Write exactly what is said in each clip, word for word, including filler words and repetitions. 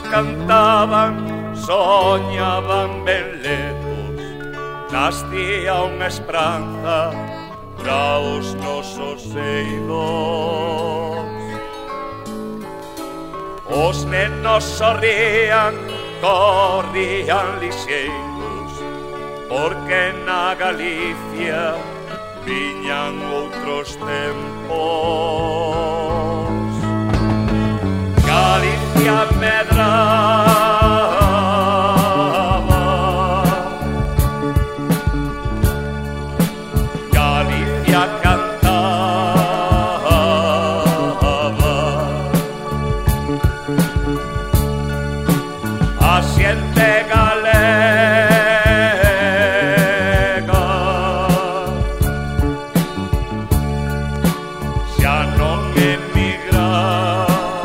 cantaban, soñaban ben lejos, nacía unha esperanza para os nosos eidos. Os nenos sorrían, corrían lixeiros, porque na Galicia viñan outros tempos. Galicia medraba, Galicia cantaba, a xente galega xa non emigraba.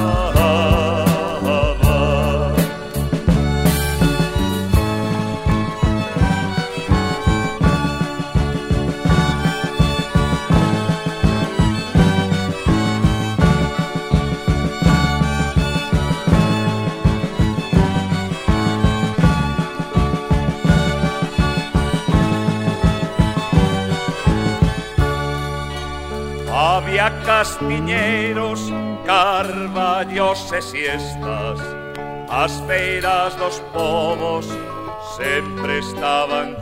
Había castiñeiros, carballos e siestas, as feiras dos povos sempre estaban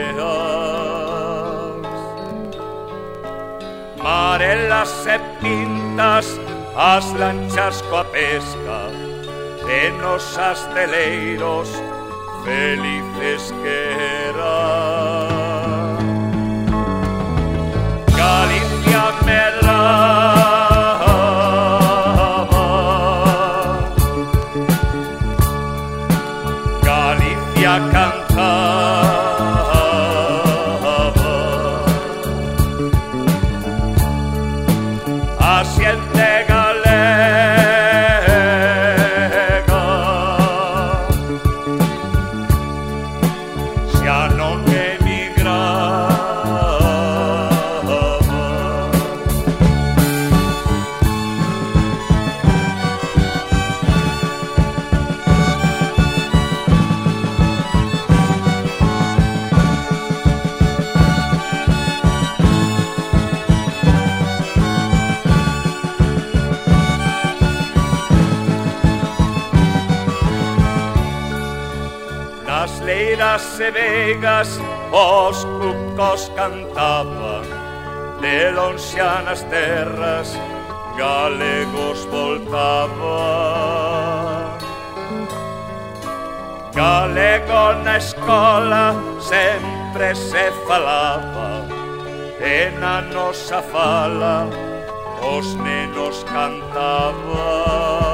cheas. Marelas e pintas, as lanchas coa pesca, e nos asteleiros felices que eran. Galicia medraba, Galicia cantaba, a xente galega xa non emigraba. Nas leiras e vegas os cucos cantaban, de lonxanas terras galegos voltaban. Galego na escola sempre se falaba, e na nosa fala os nenos cantaban.